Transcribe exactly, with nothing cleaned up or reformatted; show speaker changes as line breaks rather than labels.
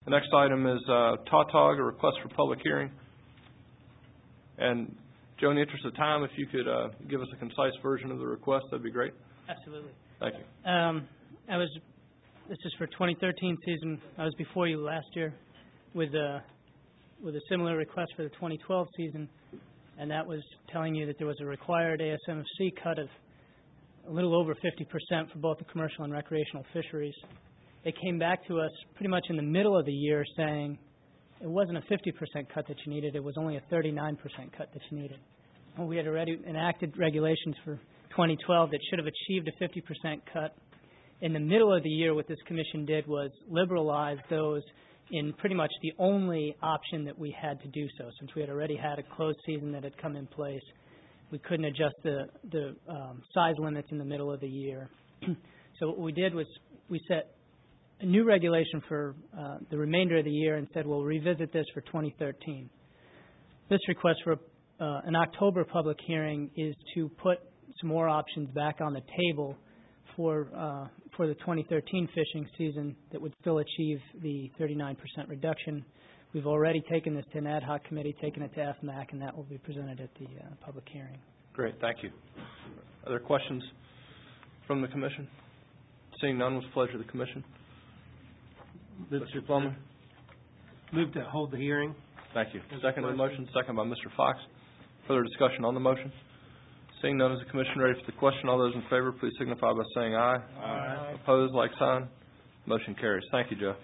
The next item is uh, Tautog, a request for public hearing. And Joe, in the interest of time, if you could uh, give us a concise version of the request, that'd be great.
Absolutely.
Thank you.
Um, I was. This is for twenty thirteen season. I was before you last year with a with a similar request for the twenty twelve season, and that was telling you that there was a required A S M F C cut of a little over fifty percent for both the commercial and recreational fisheries. They came back to us pretty much in the middle of the year saying it wasn't a fifty percent cut that you needed, it was only a thirty-nine percent cut that you needed. Well, we had already enacted regulations for twenty twelve that should have achieved a fifty percent cut. In the middle of the year, what this commission did was liberalize those in pretty much the only option that we had to do so. Since we had already had a closed season that had come in place, we couldn't adjust the, the um, size limits in the middle of the year. So what we did was we set a new regulation for uh, the remainder of the year and said we'll revisit this for twenty thirteen. This request for uh, an October public hearing is to put some more options back on the table for uh, for the twenty thirteen fishing season that would still achieve the thirty-nine percent reduction. We've already taken this to an ad hoc committee, taken it to F M A C, and that will be presented at the uh, public hearing.
Great, thank you. Other questions from the Commission? Seeing none, with the pleasure of the Commission. Mister Plummer?
Move to hold the hearing.
Thank you. Second to the motion, second by Mister Fox. Further discussion on the motion? Seeing none, is the Commission ready for the question? All those in favor, please signify by saying aye.
Aye.
Opposed, like sign. Motion carries. Thank you, Joe.